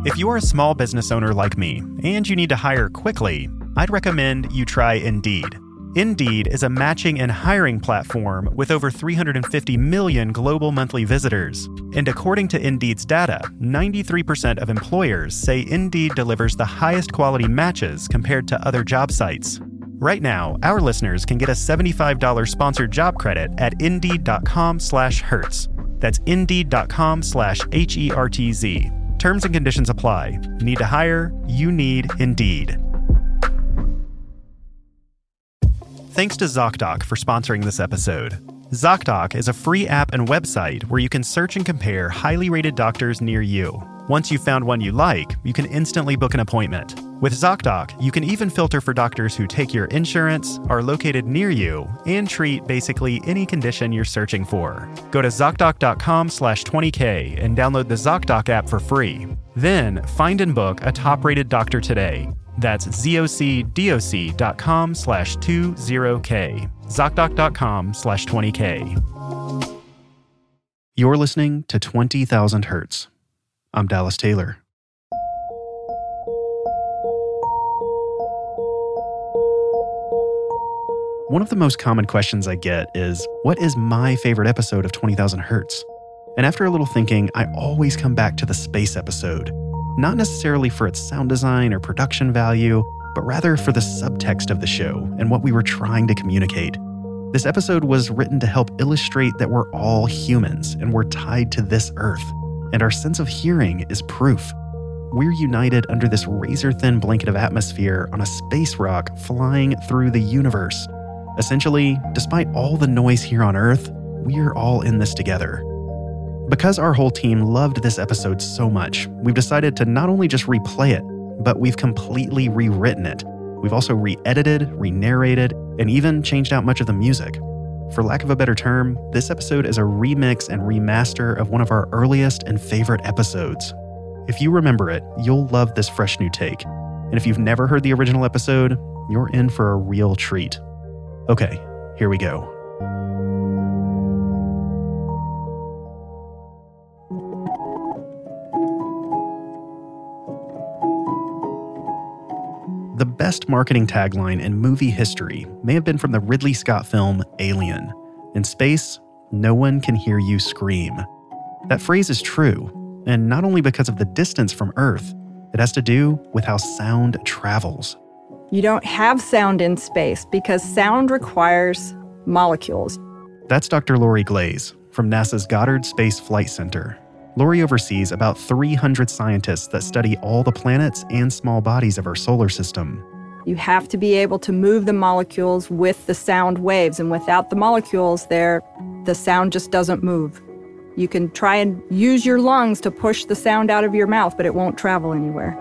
If you're a small business owner like me and you need to hire quickly, I'd recommend you try Indeed. Indeed is a matching and hiring platform with over 350 million global monthly visitors. And according to Indeed's data, 93% of employers say Indeed delivers the highest quality matches compared to other job sites. Right now, our listeners can get a $75 sponsored job credit at Indeed.com/Hertz. That's Indeed.com/HERTZ. Terms and conditions apply. Need to hire? You need Indeed. Thanks to ZocDoc for sponsoring this episode. ZocDoc is a free app and website where you can search and compare highly rated doctors near you. Once you've found one you like, you can instantly book an appointment. With ZocDoc, you can even filter for doctors who take your insurance, are located near you, and treat basically any condition you're searching for. Go to ZocDoc.com/20K and download the ZocDoc app for free. Then, find and book a top-rated doctor today. That's ZocDoc.com/20K. ZocDoc.com/20K. You're listening to 20,000 Hertz. I'm Dallas Taylor. One of the most common questions I get is, what is my favorite episode of 20,000 Hertz? And after a little thinking, I always come back to the space episode. Not necessarily for its sound design or production value, but rather for the subtext of the show and what we were trying to communicate. This episode was written to help illustrate that we're all humans and we're tied to this Earth. And our sense of hearing is proof. We're united under this razor-thin blanket of atmosphere on a space rock flying through the universe. Essentially, despite all the noise here on Earth, we're all in this together. Because our whole team loved this episode so much, we've decided to not only just replay it, but we've completely rewritten it. We've also re-edited, re-narrated, and even changed out much of the music. For lack of a better term, this episode is a remix and remaster of one of our earliest and favorite episodes. If you remember it, you'll love this fresh new take. And if you've never heard the original episode, you're in for a real treat. Okay, here we go. The best marketing tagline in movie history may have been from the Ridley Scott film Alien. In space, no one can hear you scream. That phrase is true, and not only because of the distance from Earth, it has to do with how sound travels. You don't have sound in space because sound requires molecules. That's Dr. Lori Glaze from NASA's Goddard Space Flight Center. Lori oversees about 300 scientists that study all the planets and small bodies of our solar system. You have to be able to move the molecules with the sound waves, and without the molecules there, the sound just doesn't move. You can try and use your lungs to push the sound out of your mouth, but it won't travel anywhere.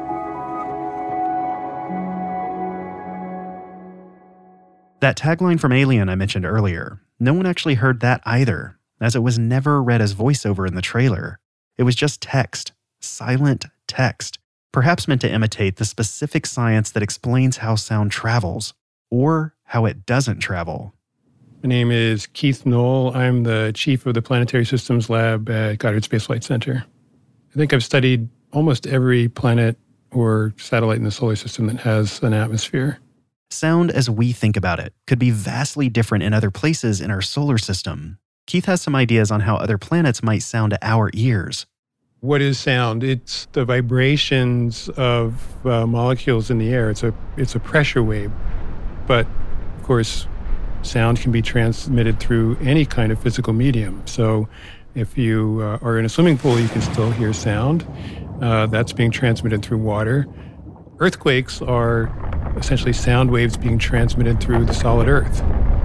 That tagline from Alien I mentioned earlier, no one actually heard that either, as it was never read as voiceover in the trailer. It was just text, silent text, perhaps meant to imitate the specific science that explains how sound travels, or how it doesn't travel. My name is Keith Knoll. I'm the chief of the Planetary Systems Lab at Goddard Space Flight Center. I think I've studied almost every planet or satellite in the solar system that has an atmosphere. Sound, as we think about it, could be vastly different in other places in our solar system. Keith has some ideas on how other planets might sound to our ears. What is sound? It's the vibrations of molecules in the air. It's a pressure wave. But, of course, sound can be transmitted through any kind of physical medium. So if you are in a swimming pool, you can still hear sound. That's being transmitted through water. Earthquakes are essentially sound waves being transmitted through the solid Earth.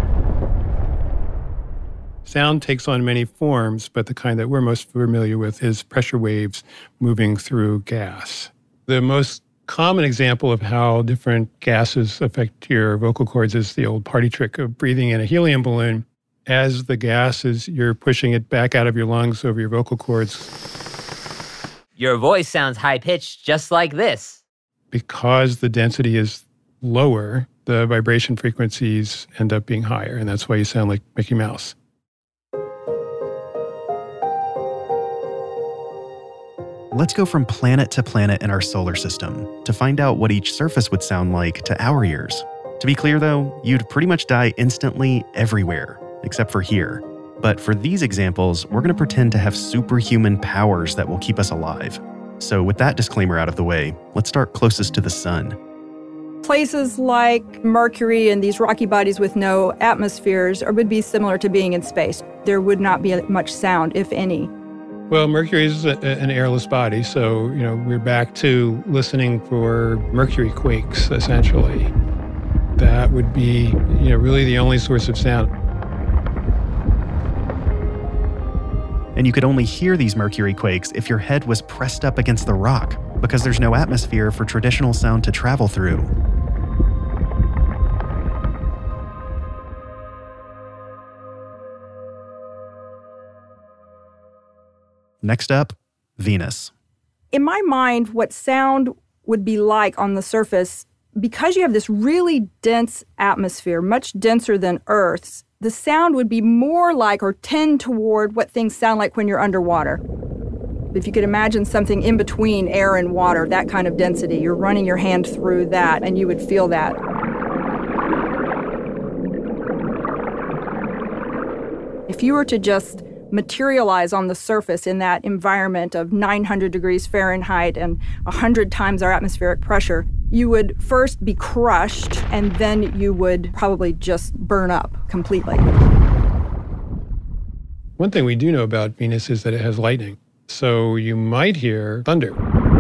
Sound takes on many forms, but the kind that we're most familiar with is pressure waves moving through gas. The most common example of how different gases affect your vocal cords is the old party trick of breathing in a helium balloon. As the gases, you're pushing it back out of your lungs over your vocal cords. Your voice sounds high-pitched just like this. Because the density is lower, the vibration frequencies end up being higher, and that's why you sound like Mickey Mouse. Let's go from planet to planet in our solar system to find out what each surface would sound like to our ears. To be clear though, you'd pretty much die instantly everywhere, except for here. But for these examples, we're going to pretend to have superhuman powers that will keep us alive. So with that disclaimer out of the way, let's start closest to the sun. Places like Mercury and these rocky bodies with no atmospheres would be similar to being in space. There would not be much sound, if any. Well, Mercury is an airless body, so, we're back to listening for Mercury quakes, essentially. That would be, really the only source of sound. And you could only hear these Mercury quakes if your head was pressed up against the rock, because there's no atmosphere for traditional sound to travel through. Next up, Venus. In my mind, what sound would be like on the surface, because you have this really dense atmosphere, much denser than Earth's, the sound would be more like or tend toward what things sound like when you're underwater. If you could imagine something in between air and water, that kind of density, you're running your hand through that and you would feel that. If you were to just materialize on the surface in that environment of 900 degrees Fahrenheit and 100 times our atmospheric pressure, you would first be crushed and then you would probably just burn up completely. One thing we do know about Venus is that it has lightning. So you might hear thunder.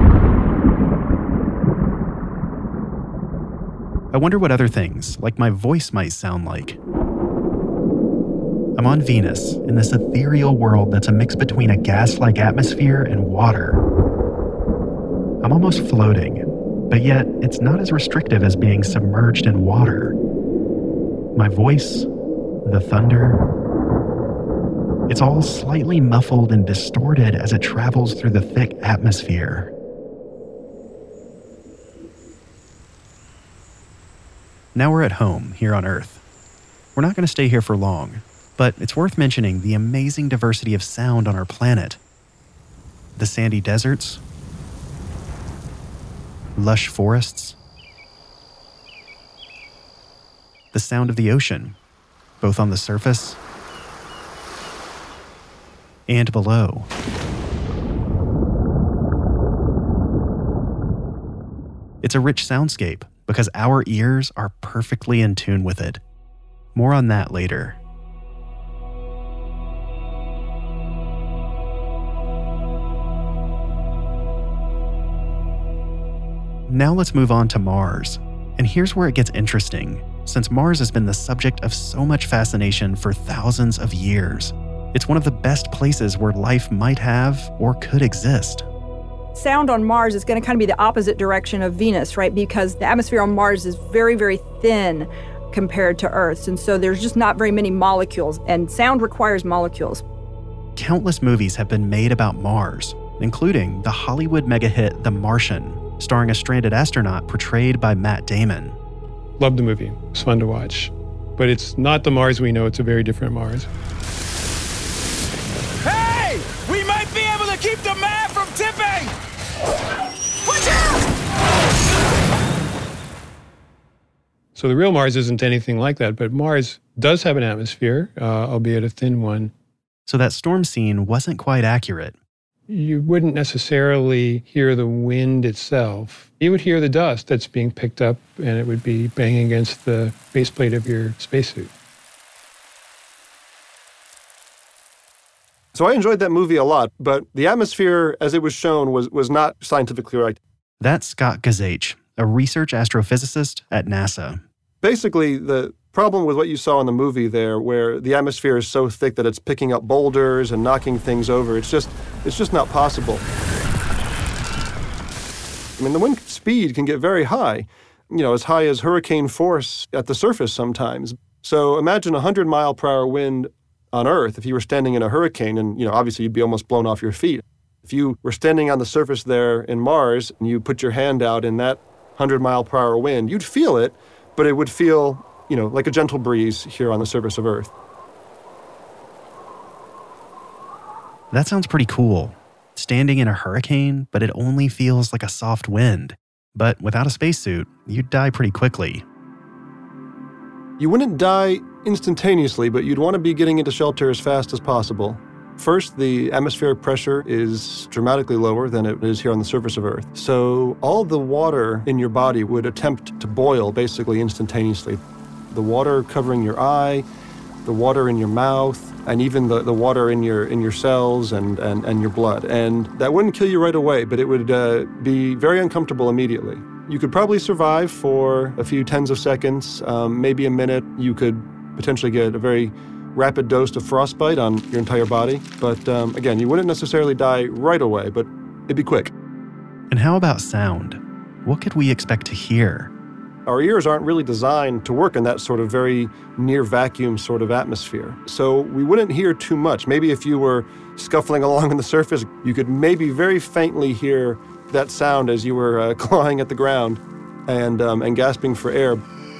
I wonder what other things, like my voice, might sound like. I'm on Venus, in this ethereal world that's a mix between a gas-like atmosphere and water. I'm almost floating, but yet it's not as restrictive as being submerged in water. My voice, the thunder, it's all slightly muffled and distorted as it travels through the thick atmosphere. Now we're at home, here on Earth. We're not going to stay here for long, but it's worth mentioning the amazing diversity of sound on our planet. The sandy deserts, lush forests, the sound of the ocean, both on the surface and below. It's a rich soundscape because our ears are perfectly in tune with it. More on that later. Now let's move on to Mars. And here's where it gets interesting, since Mars has been the subject of so much fascination for thousands of years. It's one of the best places where life might have or could exist. Sound on Mars is going to kind of be the opposite direction of Venus, right? Because the atmosphere on Mars is very, very thin compared to Earth's. And so there's just not very many molecules, and sound requires molecules. Countless movies have been made about Mars, including the Hollywood mega hit The Martian, starring a stranded astronaut portrayed by Matt Damon. Loved the movie. It's fun to watch. But it's not the Mars we know. It's a very different Mars. Hey! We might be able to keep the man from tipping! Watch out! So the real Mars isn't anything like that, but Mars does have an atmosphere, albeit a thin one. So that storm scene wasn't quite accurate. You wouldn't necessarily hear the wind itself. You would hear the dust that's being picked up, and it would be banging against the faceplate of your spacesuit. So I enjoyed that movie a lot, but the atmosphere as it was shown was not scientifically right. That's Scott Gazach, a research astrophysicist at NASA. Basically, the problem with what you saw in the movie there, where the atmosphere is so thick that it's picking up boulders and knocking things over, it's just not possible. I mean, the wind speed can get very high, as high as hurricane force at the surface sometimes. So imagine a 100-mile-per-hour wind on Earth if you were standing in a hurricane, and, obviously you'd be almost blown off your feet. If you were standing on the surface there in Mars and you put your hand out in that 100-mile-per-hour wind, you'd feel it, but it would feel like a gentle breeze here on the surface of Earth. That sounds pretty cool. Standing in a hurricane, but it only feels like a soft wind. But without a spacesuit, you'd die pretty quickly. You wouldn't die instantaneously, but you'd want to be getting into shelter as fast as possible. First, the atmospheric pressure is dramatically lower than it is here on the surface of Earth. So all the water in your body would attempt to boil basically instantaneously. The water covering your eye, the water in your mouth, and even the water in your cells and your blood. And that wouldn't kill you right away, but it would be very uncomfortable immediately. You could probably survive for a few tens of seconds, maybe a minute. You could potentially get a very rapid dose of frostbite on your entire body. But again, you wouldn't necessarily die right away, but it'd be quick. And how about sound? What could we expect to hear? Our ears aren't really designed to work in that sort of very near vacuum sort of atmosphere. So we wouldn't hear too much. Maybe if you were scuffling along on the surface, you could maybe very faintly hear that sound as you were clawing at the ground and gasping for air.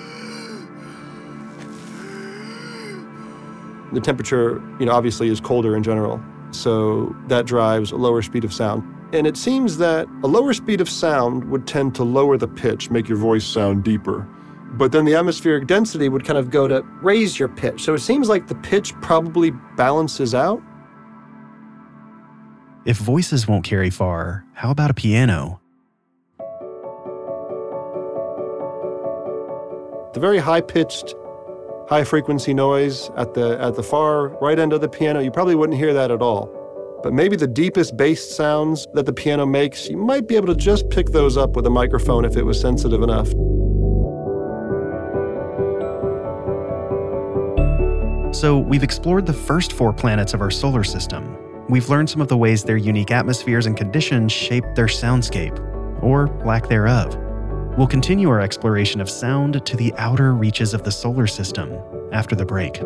The temperature, obviously is colder in general, so that drives a lower speed of sound. And it seems that a lower speed of sound would tend to lower the pitch, make your voice sound deeper. But then the atmospheric density would kind of go to raise your pitch. So it seems like the pitch probably balances out. If voices won't carry far, how about a piano? The very high-pitched, high-frequency noise at the far right end of the piano, you probably wouldn't hear that at all. But maybe the deepest bass sounds that the piano makes, you might be able to just pick those up with a microphone if it was sensitive enough. So we've explored the first 4 planets of our solar system. We've learned some of the ways their unique atmospheres and conditions shape their soundscape, or lack thereof. We'll continue our exploration of sound to the outer reaches of the solar system after the break.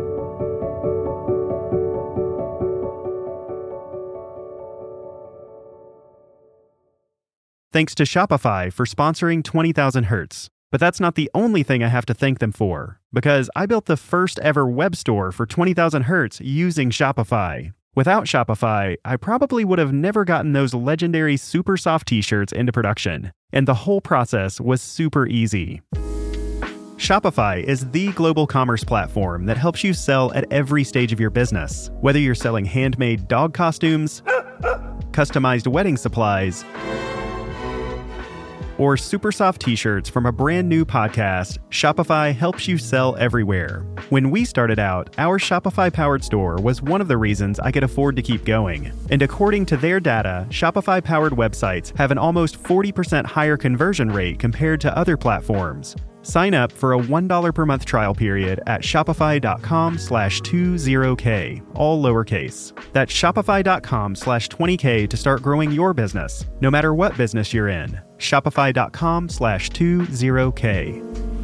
Thanks to Shopify for sponsoring 20,000 Hertz. But that's not the only thing I have to thank them for, because I built the first ever web store for 20,000 Hertz using Shopify. Without Shopify, I probably would have never gotten those legendary super soft t-shirts into production, and the whole process was super easy. Shopify is the global commerce platform that helps you sell at every stage of your business, whether you're selling handmade dog costumes, customized wedding supplies, or super soft t-shirts from a brand new podcast. Shopify helps you sell everywhere. When we started out, our Shopify-powered store was one of the reasons I could afford to keep going. And according to their data, Shopify-powered websites have an almost 40% higher conversion rate compared to other platforms. Sign up for a $1 per month trial period at shopify.com/20k, all lowercase. That's shopify.com/20k to start growing your business, no matter what business you're in. Shopify.com/20k.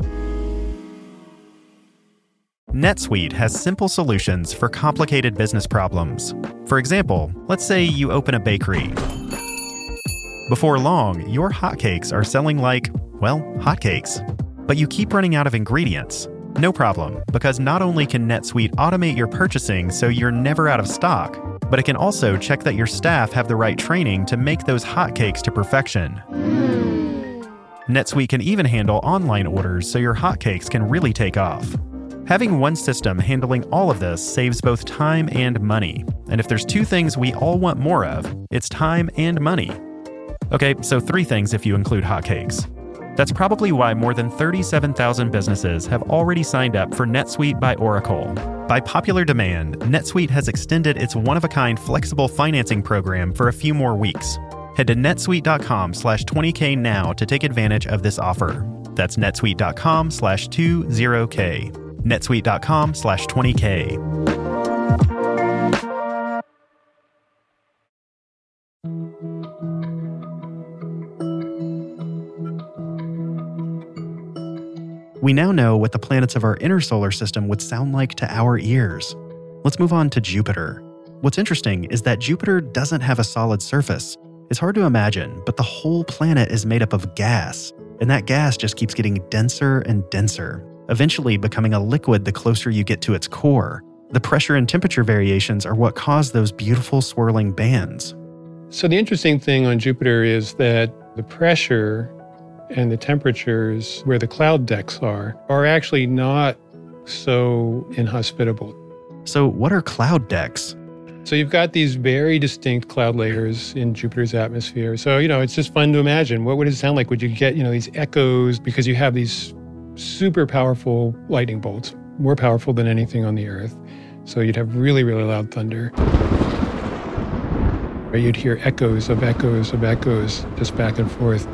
NetSuite has simple solutions for complicated business problems. For example, let's say you open a bakery. Before long, your hotcakes are selling like, well, hotcakes. But you keep running out of ingredients. No problem, because not only can NetSuite automate your purchasing so you're never out of stock, but it can also check that your staff have the right training to make those hotcakes to perfection. NetSuite can even handle online orders so your hotcakes can really take off. Having one system handling all of this saves both time and money. And if there's 2 things we all want more of, it's time and money. Okay, so 3 things if you include hotcakes. That's probably why more than 37,000 businesses have already signed up for NetSuite by Oracle. By popular demand, NetSuite has extended its one-of-a-kind flexible financing program for a few more weeks. Head to netsuite.com/20k now to take advantage of this offer. That's netsuite.com/20k. netsuite.com/20k. We now know what the planets of our inner solar system would sound like to our ears. Let's move on to Jupiter. What's interesting is that Jupiter doesn't have a solid surface. It's hard to imagine, but the whole planet is made up of gas, and that gas just keeps getting denser and denser, eventually becoming a liquid the closer you get to its core. The pressure and temperature variations are what cause those beautiful swirling bands. So the interesting thing on Jupiter is that the pressure and the temperatures where the cloud decks are actually not so inhospitable. So what are cloud decks? So you've got these very distinct cloud layers in Jupiter's atmosphere. So, it's just fun to imagine. What would it sound like? Would you get, these echoes because you have these super powerful lightning bolts, more powerful than anything on the Earth. So you'd have really, really loud thunder. Or you'd hear echoes of echoes of echoes just back and forth.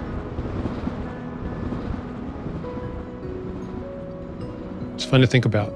It's fun to think about.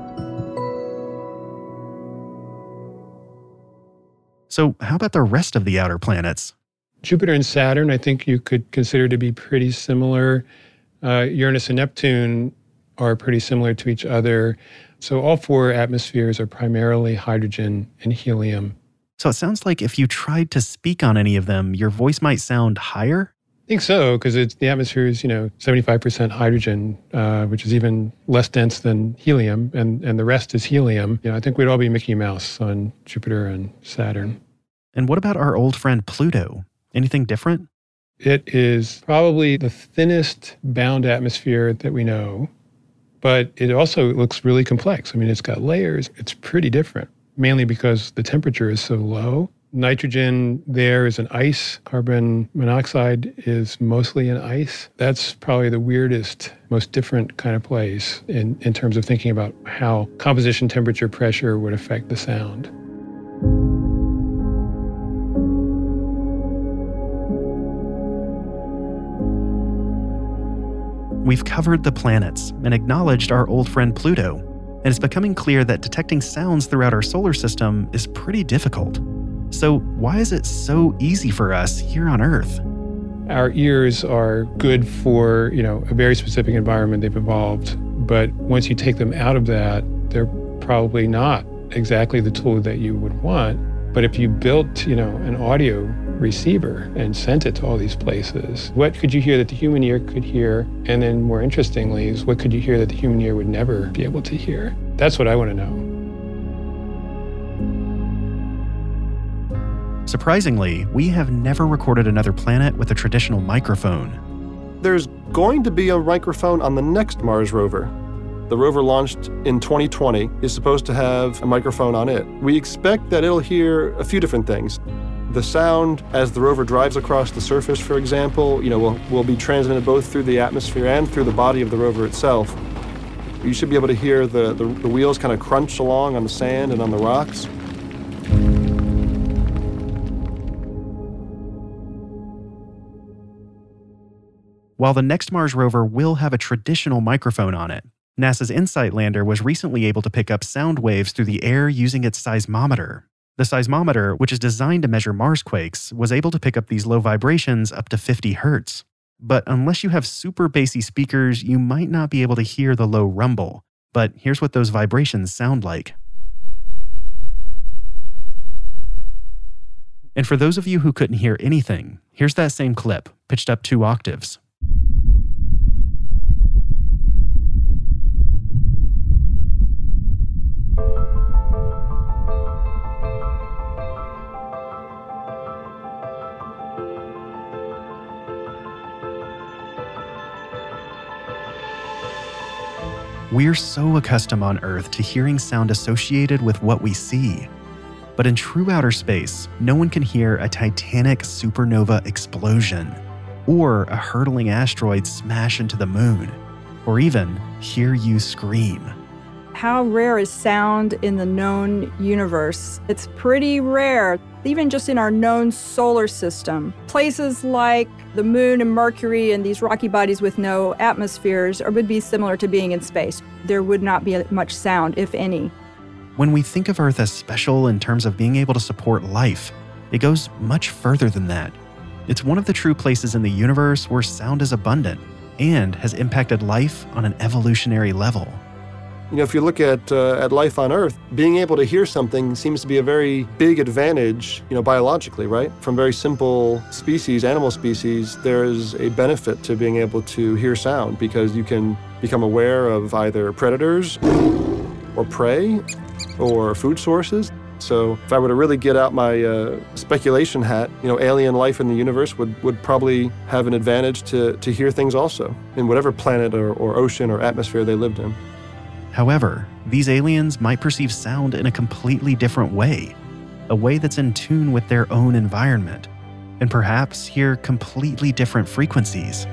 So how about the rest of the outer planets? Jupiter and Saturn, I think you could consider to be pretty similar. Uranus and Neptune are pretty similar to each other. So all 4 atmospheres are primarily hydrogen and helium. So it sounds like if you tried to speak on any of them, your voice might sound higher? I think so, because the atmosphere is, 75% hydrogen, which is even less dense than helium, and the rest is helium. I think we'd all be Mickey Mouse on Jupiter and Saturn. And what about our old friend Pluto? Anything different? It is probably the thinnest bound atmosphere that we know, but it also looks really complex. It's got layers. It's pretty different, mainly because the temperature is so low. Nitrogen there is an ice. Carbon monoxide is mostly an ice. That's probably the weirdest, most different kind of place in terms of thinking about how composition, temperature, pressure would affect the sound. We've covered the planets and acknowledged our old friend Pluto, and it's becoming clear that detecting sounds throughout our solar system is pretty difficult. So why is it so easy for us here on Earth? Our ears are good for, a very specific environment they've evolved, but once you take them out of that, they're probably not exactly the tool that you would want. But if you built, an audio receiver and sent it to all these places, what could you hear that the human ear could hear? And then more interestingly is what could you hear that the human ear would never be able to hear? That's what I want to know. Surprisingly, we have never recorded another planet with a traditional microphone. There's going to be a microphone on the next Mars rover. The rover launched in 2020 is supposed to have a microphone on it. We expect that it'll hear a few different things. The sound as the rover drives across the surface, for example, will be transmitted both through the atmosphere and through the body of the rover itself. You should be able to hear the wheels kind of crunch along on the sand and on the rocks. While the next Mars rover will have a traditional microphone on it, NASA's InSight lander was recently able to pick up sound waves through the air using its seismometer. The seismometer, which is designed to measure Marsquakes, was able to pick up these low vibrations up to 50 hertz. But unless you have super bassy speakers, you might not be able to hear the low rumble. But here's what those vibrations sound like. And for those of you who couldn't hear anything, here's that same clip, pitched up 2 octaves. We're so accustomed on Earth to hearing sound associated with what we see. But in true outer space, no one can hear a titanic supernova explosion, or a hurtling asteroid smash into the moon, or even hear you scream. How rare is sound in the known universe? It's pretty rare, even just in our known solar system. Places like the moon and Mercury and these rocky bodies with no atmospheres would be similar to being in space. There would not be much sound, if any. When we think of Earth as special in terms of being able to support life, it goes much further than that. It's one of the true places in the universe where sound is abundant and has impacted life on an evolutionary level. If you look at life on Earth, being able to hear something seems to be a very big advantage, biologically, right? From very simple species, animal species, there is a benefit to being able to hear sound because you can become aware of either predators or prey or food sources. So if I were to really get out my speculation hat, alien life in the universe would probably have an advantage to hear things also in whatever planet or ocean or atmosphere they lived in. However, these aliens might perceive sound in a completely different way, a way that's in tune with their own environment, and perhaps hear completely different frequencies.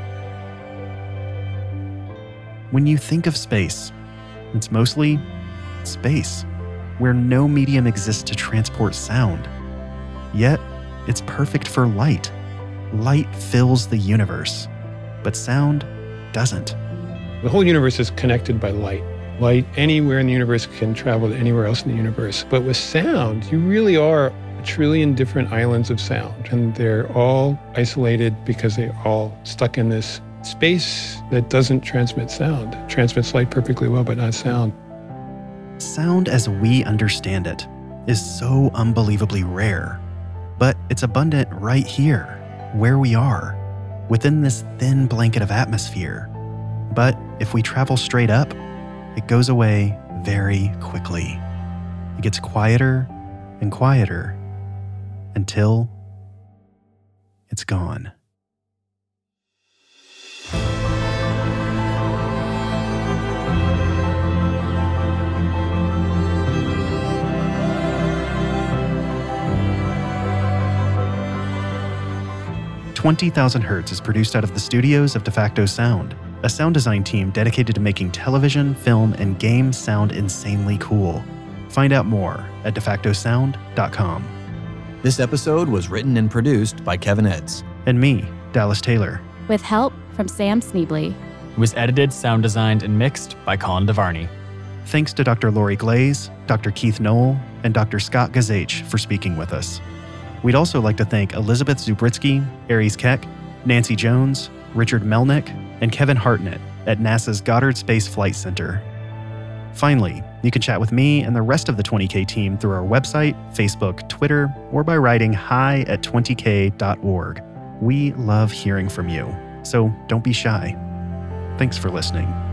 When you think of space, it's mostly space, where no medium exists to transport sound. Yet, it's perfect for light. Light fills the universe, but sound doesn't. The whole universe is connected by light. Light anywhere in the universe can travel to anywhere else in the universe. But with sound, you really are a trillion different islands of sound, and they're all isolated because they're all stuck in this space that doesn't transmit sound. It transmits light perfectly well, but not sound. Sound as we understand it is so unbelievably rare, but it's abundant right here, where we are, within this thin blanket of atmosphere. But if we travel straight up, it goes away very quickly. It gets quieter and quieter until it's gone. "20,000 Hertz is produced out of the studios of DeFacto Sound, a sound design team dedicated to making television, film, and game sound insanely cool. Find out more at defactosound.com. This episode was written and produced by Kevin Edds. And me, Dallas Taylor. With help from Sam Sneebly. It was edited, sound designed, and mixed by Colin DeVarney. Thanks to Dr. Lori Glaze, Dr. Keith Knoll, and Dr. Scott Gazach for speaking with us. We'd also like to thank Elizabeth Zubritsky, Aries Keck, Nancy Jones, Richard Melnick, and Kevin Hartnett at NASA's Goddard Space Flight Center. Finally, you can chat with me and the rest of the 20K team through our website, Facebook, Twitter, or by writing hi@20k.org. We love hearing from you, so don't be shy. Thanks for listening.